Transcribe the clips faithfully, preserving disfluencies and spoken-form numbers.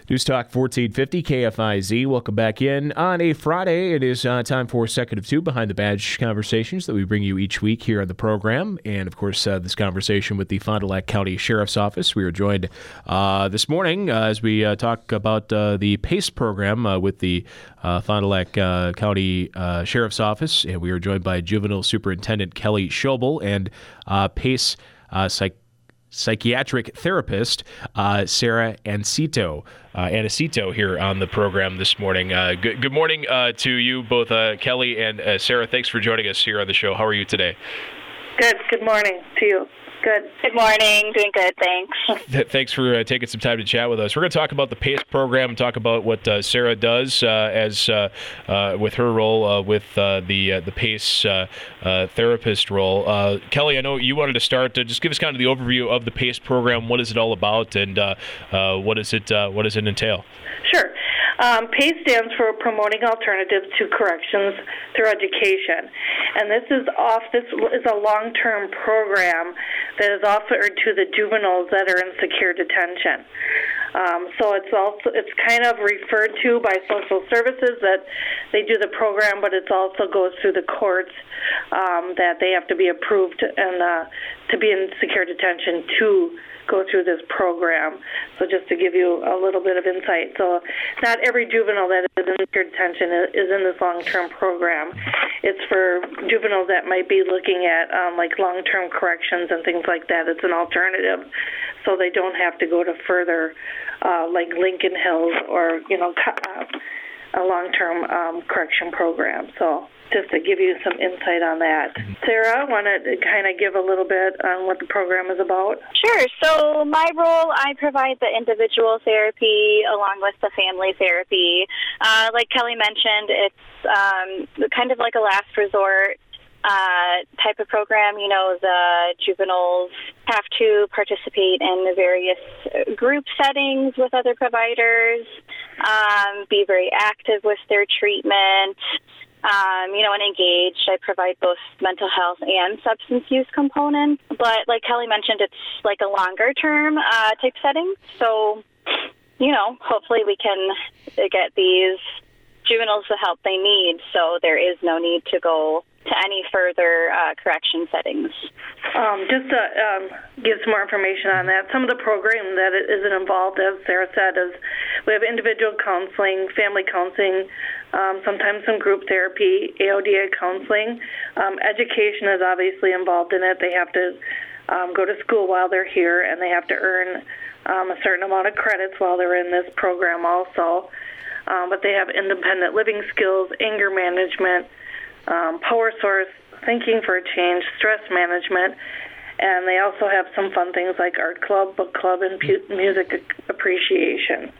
News Talk fourteen fifty K F I Z. Welcome back in on a Friday. It is uh, time for Second of Two Behind the Badge conversations that we bring you each week here on the program. And, of course, uh, this conversation with the Fond du Lac County Sheriff's Office. We are joined uh, this morning uh, as we uh, talk about uh, the PACE program uh, with the uh, Fond du Lac uh, County uh, Sheriff's Office. And we are joined by Juvenile Superintendent Kelly Schobel and uh, PACE uh, Psych. psychiatric therapist uh, Sarah Ancito, uh, Anicito here on the program this morning. Uh, good, good morning uh, to you both, uh, Kelly and uh, Sarah. Thanks for joining us here on the show. How are you today? Good. Good morning to you. Good. Good morning. Doing good, thanks. Thanks for uh, taking some time to chat with us. We're going to talk about the PACE program, talk about what uh, Sarah does uh, as uh, uh, with her role uh, with uh, the uh, the PACE uh, uh, therapist role. Uh, Kelly, I know you wanted to start. Uh, just give us kind of the overview of the PACE program. What is it all about, and uh, uh, what is it? Uh, what does it entail? Sure. Um, PACE stands for Promoting Alternatives to Corrections Through Education, and this is off. This is a long-term program that is offered to the juveniles that are in secure detention. Um, so it's also it's kind of referred to by social services that they do the program, but it also goes through the courts um, that they have to be approved and uh, to be in secure detention to go through this program. So just to give you a little bit of insight. So not every juvenile that is in secure detention is in this long-term program. It's for juveniles that might be looking at um, like long-term corrections and things like that. It's an alternative, so they don't have to go to further uh, like Lincoln Hills or, you know, uh, a long-term um, correction program. So just to give you some insight on that. Sarah, want to kind of give a little bit on what the program is about? Sure. So my role, I provide the individual therapy along with the family therapy. Uh, like Kelly mentioned, it's um, kind of like a last resort uh, type of program. You know, the juveniles have to participate in the various group settings with other providers, um, be very active with their treatment, Um, you know, and engaged. I provide both mental health and substance use components. But like Kelly mentioned, it's like a longer term uh, type setting. So, you know, hopefully we can get these juveniles the help they need so there is no need to go to any further uh, correction settings. Um, just to um, give some more information on that, some of the program that isn't involved, as Sarah said, is we have individual counseling, family counseling, um, sometimes some group therapy, A O D A counseling. Um, education is obviously involved in it. They have to um, go to school while they're here, and they have to earn um, a certain amount of credits while they're in this program also. Um, but they have independent living skills, anger management, um, power source, thinking for a change, stress management, and they also have some fun things like art club, book club, and pu- music appreciation.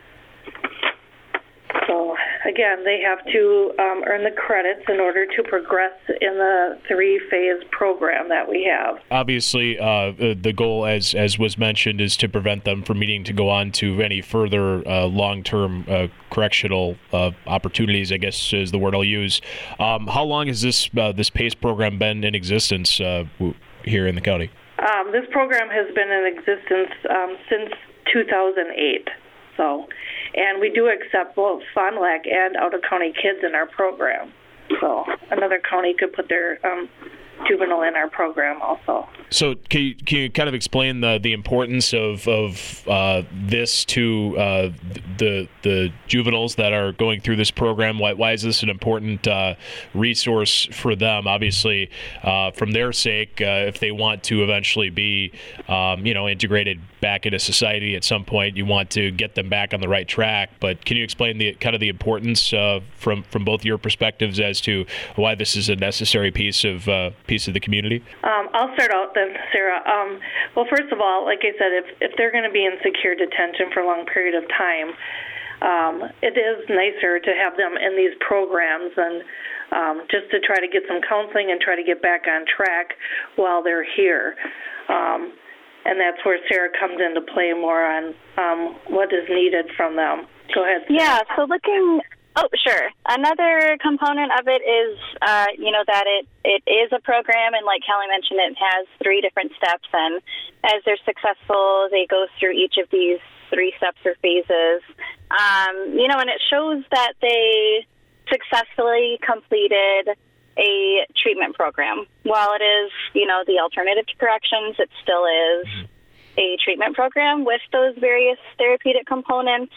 So, again, they have to um, earn the credits in order to progress in the three-phase program that we have. Obviously, uh, the goal, as as was mentioned, is to prevent them from needing to go on to any further uh, long-term uh, correctional uh, opportunities, I guess is the word I'll use. Um, how long has this uh, this PACE program been in existence uh, here in the county? Um, this program has been in existence um, since two thousand eight. So, and we do accept both Fond du Lac and out-of-county kids in our program. So another county could put their um, juvenile in our program also. So can you, can you kind of explain the, the importance of, of uh, this to uh, the the juveniles that are going through this program? Why, why is this an important uh, resource for them? Obviously, uh, from their sake, uh, if they want to eventually be, um, you know, integrated back into society at some point, you want to get them back on the right track. But can you explain the kind of the importance uh, from from both your perspectives as to why this is a necessary piece of uh, piece of the community? Um, I'll start out then, Sarah. Um, well, first of all, like I said, if if they're going to be in secure detention for a long period of time, um, it is nicer to have them in these programs and um, just to try to get some counseling and try to get back on track while they're here. Um, and that's where Sarah comes into play more on um, what is needed from them. Go ahead, Sarah. Yeah, so looking... Oh, sure. Another component of it is, uh, you know, that it, it is a program, and like Kelly mentioned, it has three different steps, and as they're successful, they go through each of these three steps or phases. Um, you know, and it shows that they successfully completed a treatment program. While it is, you know, the alternative to corrections, it still is a treatment program with those various therapeutic components.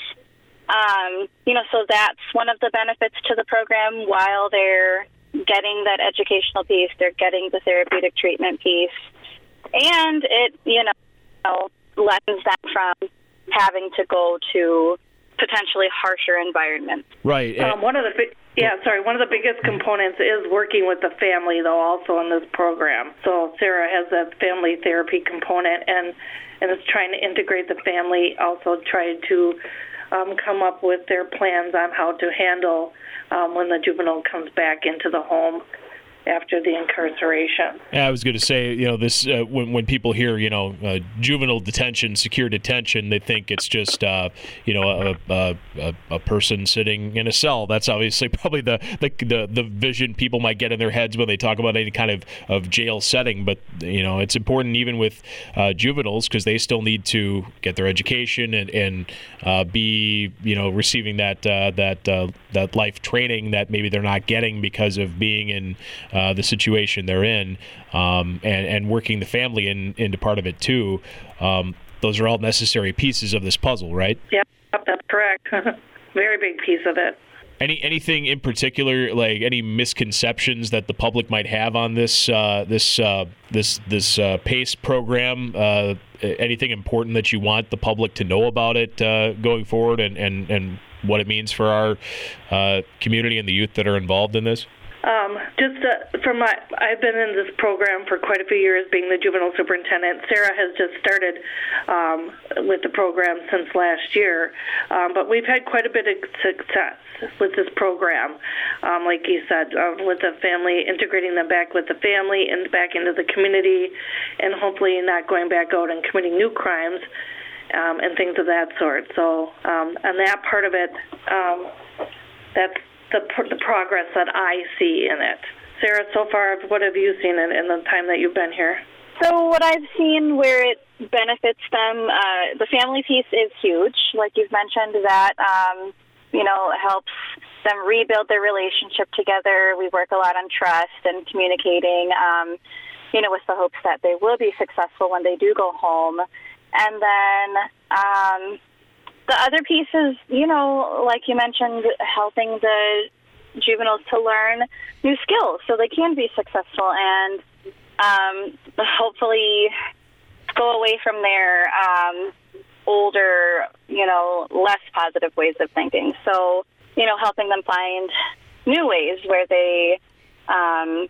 Um, you know, so that's one of the benefits to the program. While they're getting that educational piece, they're getting the therapeutic treatment piece. And it, you know, lessens them from having to go to potentially harsher environments. Right. Um, one of the big, yeah, sorry, one of the biggest components is working with the family, though, also in this program. So Sarah has that family therapy component, and and is trying to integrate the family. Also, try to um, come up with their plans on how to handle um, when the juvenile comes back into the home after the incarceration. Yeah, I was going to say, you know, this uh, when when people hear, you know, uh, juvenile detention, secure detention, they think it's just, uh, you know, a, a a person sitting in a cell. That's obviously probably the, the the the vision people might get in their heads when they talk about any kind of, of jail setting. But you know, it's important even with uh, juveniles because they still need to get their education and and uh, be, you know, receiving that uh, that uh, that life training that maybe they're not getting because of being in Uh, the situation they're in, um, and, and working the family in, into part of it too. Um, those are all necessary pieces of this puzzle, right? Yep, that's correct. Very big piece of it. Any anything in particular, like any misconceptions that the public might have on this uh, this uh, this this uh, PACE program? Uh, anything important that you want the public to know about it uh, going forward, and, and, and what it means for our uh, community and the youth that are involved in this? Um, just uh, from my, I've been in this program for quite a few years, being the juvenile superintendent. Sarah has just started um, with the program since last year, um, but we've had quite a bit of success with this program. Um, like you said, uh, with the family, integrating them back with the family and back into the community, and hopefully not going back out and committing new crimes um, and things of that sort. So, um, on that part of it, um, that's The, the progress that I see in it. Sarah, so far, what have you seen in, in the time that you've been here? So what I've seen where it benefits them, uh, the family piece is huge. Like you've mentioned, that, um, you know, helps them rebuild their relationship together. We work a lot on trust and communicating, um, you know, with the hopes that they will be successful when they do go home. And then Um, The other piece is, you know, like you mentioned, helping the juveniles to learn new skills so they can be successful and um, hopefully go away from their um, older, you know, less positive ways of thinking. So, you know, helping them find new ways where they um,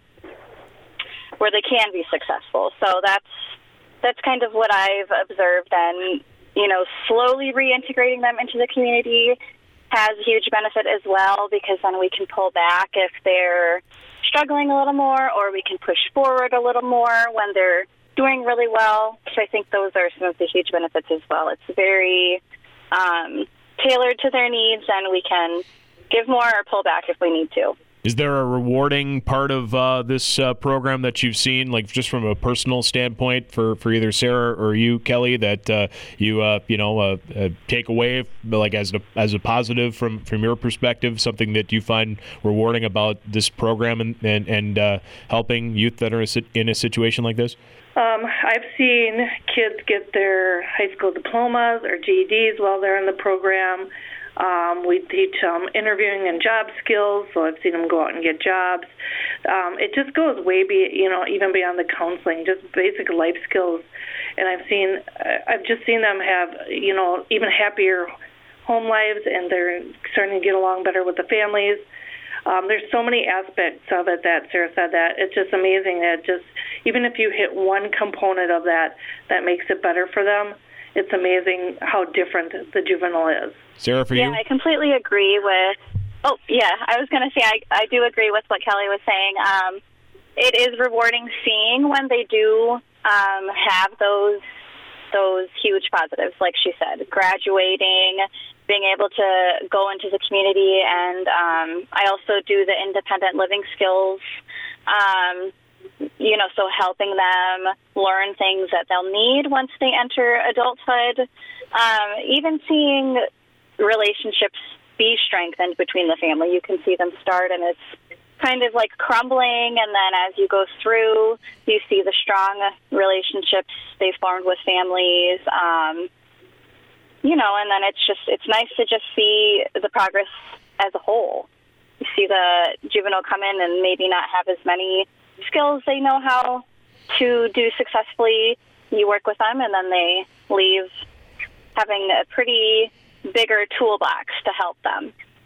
where they can be successful. So that's that's kind of what I've observed, and you know, slowly reintegrating them into the community has a huge benefit as well, because then we can pull back if they're struggling a little more, or we can push forward a little more when they're doing really well. So I think those are some of the huge benefits as well. It's very um, tailored to their needs, and we can give more or pull back if we need to. Is there a rewarding part of uh, this uh, program that you've seen, like just from a personal standpoint, for, for either Sarah or you, Kelly, that uh, you uh, you know uh, uh, take away, like as a as a positive from, from your perspective, something that you find rewarding about this program and and, and uh, helping youth that are in a situation like this? Um, I've seen kids get their high school diplomas or G E Ds while they're in the program. Um, we teach um, interviewing and job skills, so I've seen them go out and get jobs. Um, it just goes way, be, you know, even beyond the counseling, just basic life skills. And I've seen, I've just seen them have, you know, even happier home lives, and they're starting to get along better with the families. Um, there's so many aspects of it that Sarah said that it's just amazing that just even if you hit one component of that that makes it better for them, it's amazing how different the juvenile is. Sarah, for yeah, you? Yeah, I completely agree with, oh, yeah, I was going to say I, I do agree with what Kelly was saying. Um, it is rewarding seeing when they do um, have those those huge positives, like she said, graduating, being able to go into the community, and um, I also do the independent living skills. Um, you know, so helping them learn things that they'll need once they enter adulthood, um, even seeing relationships be strengthened between the family. You can see them start and it's kind of like crumbling, and then as you go through, you see the strong relationships they formed with families, um, you know, and then it's just, it's nice to just see the progress as a whole. You see the juvenile come in and maybe not have as many skills they know how to do successfully. You work with them, and then they leave having a pretty bigger toolbox to help them.